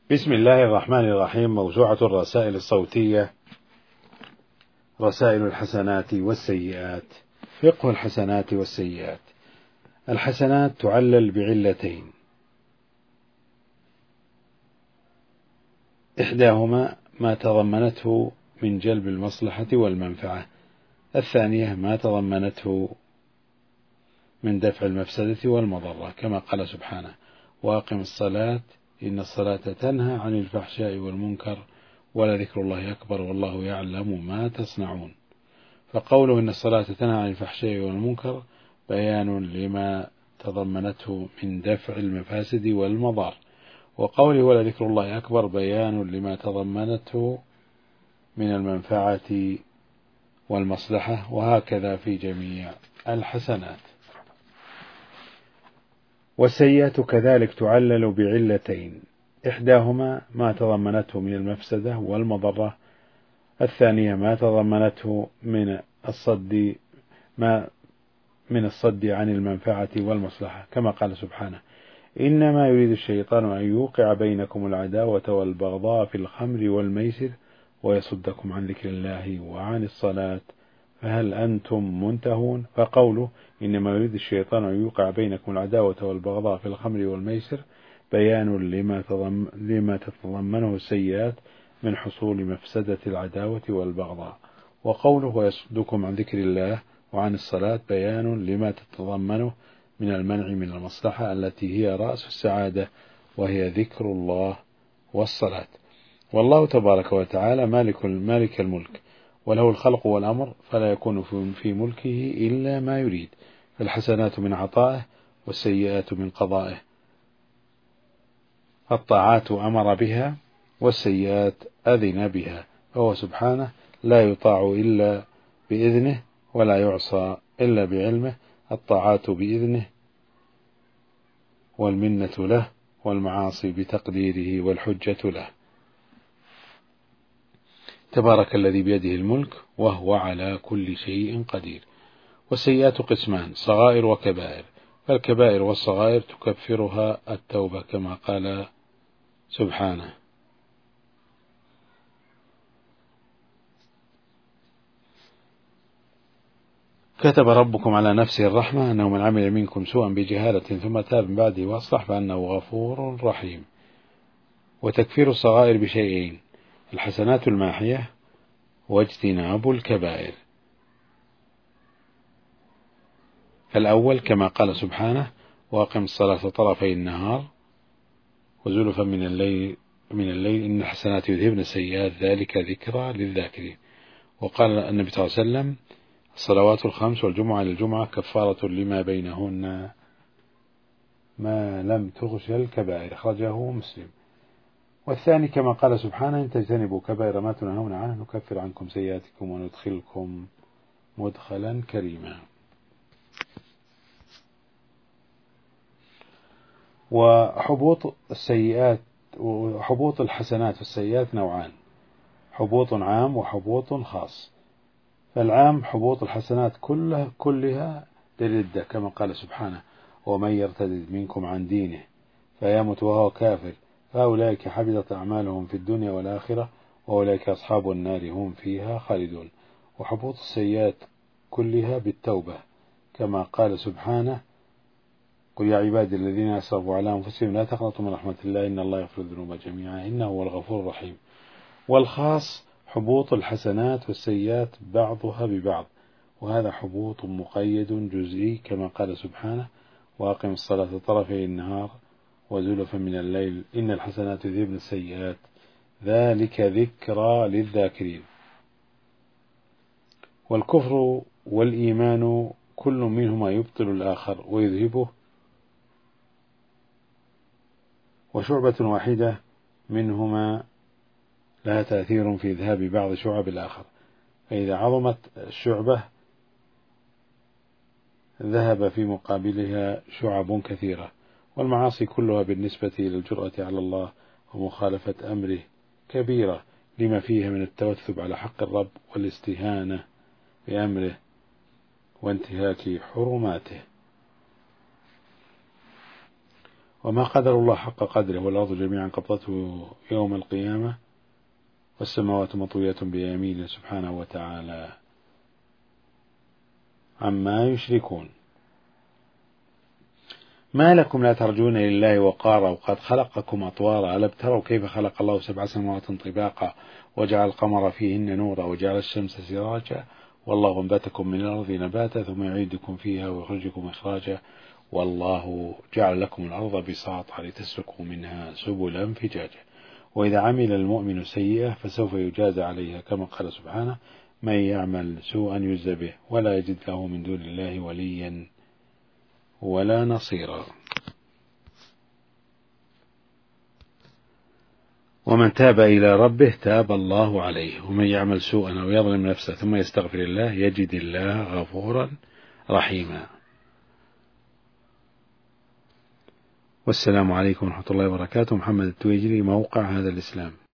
بسم الله الرحمن الرحيم. موسوعة الرسائل الصوتية، رسائل الحسنات والسيئات. فقه الحسنات والسيئات. الحسنات تعلل بعلتين: إحداهما ما تضمنته من جلب المصلحة والمنفعة، الثانية ما تضمنته من دفع المفسدة والمضرة، كما قال سبحانه: وأقم الصلاة إن الصلاة تنهى عن الفحشاء والمنكر ولذكر الله أكبر والله يعلم ما تصنعون. فقوله إن الصلاة تنهى عن الفحشاء والمنكر بيان لما تضمنته من دفع المفاسد والمضار، وقوله ولذكر الله أكبر بيان لما تضمنته من المنفعة والمصلحة، وهكذا في جميع الحسنات. والسيئات كذلك تعلل بعلتين: إحداهما ما تضمنته من المفسدة والمضرة، الثانية ما تضمنته من الصد عن المنفعة والمصلحة، كما قال سبحانه: إنما يريد الشيطان أن يوقع بينكم العداوة والبغضاء في الخمر والميسر ويصدكم عن ذكر الله وعن الصلاة فهل أنتم منتهون. فقوله إنما يريد الشيطان أن يوقع بينكم العداوة والبغضاء في الخمر والميسر بيان لما تتضمنه السيئات من حصول مفسدة العداوة والبغضاء، وقوله ويصدكم عن ذكر الله وعن الصلاة بيان لما تتضمنه من المنع من المصلحة التي هي رأس السعادة، وهي ذكر الله والصلاة. والله تبارك وتعالى مالك الملك، وله الخلق والأمر، فلا يكون في ملكه إلا ما يريد، فالحسنات من عطائه والسيئات من قضائه. الطاعات أمر بها والسيئات أذن بها، فهو سبحانه لا يطاع إلا بإذنه ولا يعصى إلا بعلمه. الطاعات بإذنه والمنة له، والمعاصي بتقديره والحجة له. تبارك الذي بيده الملك وهو على كل شيء قدير. والسيئات قسمان: صغائر وكبائر، فالكبائر والصغائر تكفرها التوبة، كما قال سبحانه: كتب ربكم على نفسه الرحمة أنه من عمل منكم سوءا بجهالة ثم تاب من بعده وأصلح فأنه غفور رحيم. وتكفير الصغائر بشيئين: الحسنات الماحية واجتناب الكبائر. فالأول كما قال سبحانه: وأقم الصلاة طرفي النهار وزلفا من الليل إن الحسنات يذهبن السيئات ذلك ذكرى للذاكرين. وقال النبي صلى الله عليه وسلم: الصلوات الخمس والجمعة إلى الجمعة كفارة لما بينهن ما لم تغشى الكبائر، أخرجه مسلم. والثاني كما قال سبحانه: إن تجتنبوا كبائر ما تنهون عنه نكفر عنكم سيئاتكم وندخلكم مدخلا كريما. وحبوط الحسنات والسيئات نوعان: حبوط عام وحبوط خاص. فالعام حبوط الحسنات كلها للردة، كما قال سبحانه: ومن يرتد منكم عن دينه فيمت وهو كافر فأولئك حبطت أعمالهم في الدنيا والآخرة وأولئك أصحاب النار هم فيها خالدون. وحبوط السيئات كلها بالتوبة، كما قال سبحانه: قل يا عبادي الذين أسرفوا على أنفسهم لا تقنطوا من رحمة الله إن الله يغفر الذنوب جميعا إنه هو الغفور الرحيم. والخاص حبوط الحسنات والسيئات بعضها ببعض، وهذا حبوط مقيد جزئي، كما قال سبحانه: وأقم الصلاة طرفي النهار وزلفا من الليل إن الحسنات يذهبن السيئات ذلك ذكرى للذاكرين. والكفر والإيمان كل منهما يبطل الآخر ويذهبه، وشعبة واحدة منهما لها تأثير في إذهاب بعض شعب الآخر، فإذا عظمت الشعبة ذهب في مقابلها شعب كثيرة. والمعاصي كلها بالنسبة إلى الجرأة على الله ومخالفة أمره كبيرة، لما فيها من التوثب على حق الرب والاستهانة بأمره وانتهاك حرماته. وما قدر الله حق قدره، والأرض جميعا قبضته يوم القيامة والسماوات مطوية بيمينه سبحانه وتعالى عما يشركون. ما لكم لا ترجون لله وقارا وقد خلقكم أطوارا ألم تروا كيف خلق الله 7 سماوات طباقا وجعل القمر فيهن نورا وجعل الشمس سراجا والله أنبتكم من الأرض نباتا ثم يعيدكم فيها ويخرجكم إخراجا والله جعل لكم الأرض بساطا لتسلكوا منها سبلا فجاجا وإذا عمل المؤمن سيئة فسوف يجازى عليها كما قال سبحانه من يعمل سوءا يجزى به ولا يجد له من دون الله وليا ولا نصيرا. ومن تاب إلى ربه تاب الله عليه ومن يعمل سوءا أو يظلم نفسه ثم يستغفر الله يجد الله غفورا رحيما. والسلام عليكم ورحمة الله وبركاته. محمد التويجري، موقع هذا الإسلام.